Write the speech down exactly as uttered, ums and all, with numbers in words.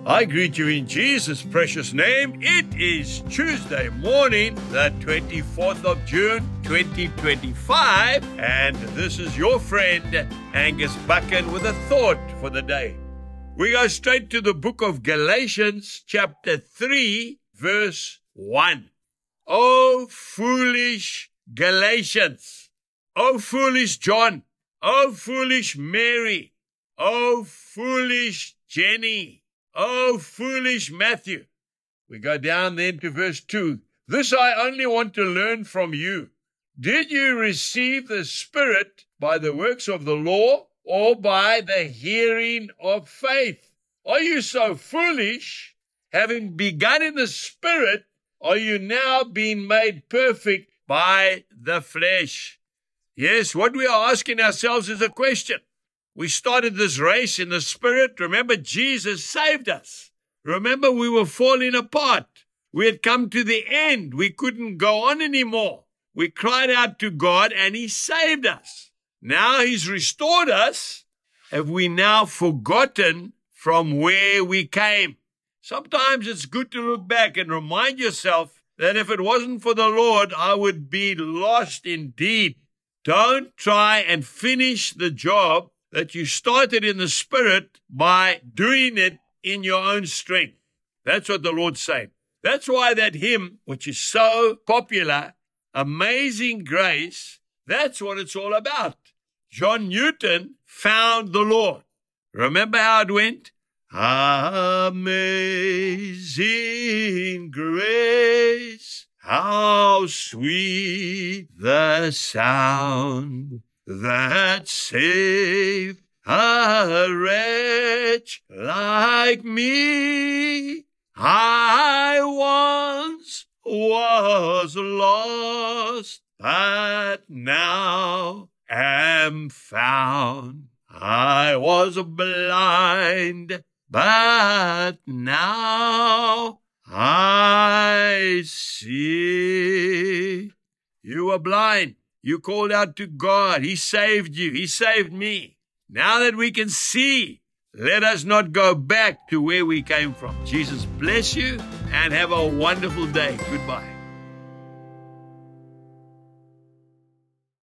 I greet you in Jesus' precious name. It is Tuesday morning, the twenty-fourth of June, twenty twenty-five, and this is your friend, Angus Buchan, with a thought for the day. We go straight to the book of Galatians, chapter three, verse one. O foolish Galatians! O foolish John! O foolish Mary! O foolish Jenny! O foolish Matthew! We go down then to verse two. This I only want to learn from you. Did you receive the Spirit by the works of the law or by the hearing of faith? Are you so foolish? Having begun in the Spirit, are you now being made perfect by the flesh? Yes, what we are asking ourselves is a question. We started this race in the Spirit. Remember, Jesus saved us. Remember, we were falling apart. We had come to the end. We couldn't go on anymore. We cried out to God and He saved us. Now He's restored us. Have we now forgotten from where we came? Sometimes it's good to look back and remind yourself that if it wasn't for the Lord, I would be lost indeed. Don't try and finish the job that you started in the Spirit by doing it in your own strength. That's what the Lord's saying. That's why that hymn, which is so popular, Amazing Grace, that's what it's all about. John Newton found the Lord. Remember how it went? Amazing grace, how sweet the sound that saved a wretch like me. I once was lost, but now am found. I was blind, but now I see. You were blind. You called out to God. He saved you. He saved me. Now that we can see, let us not go back to where we came from. Jesus bless you and have a wonderful day. Goodbye.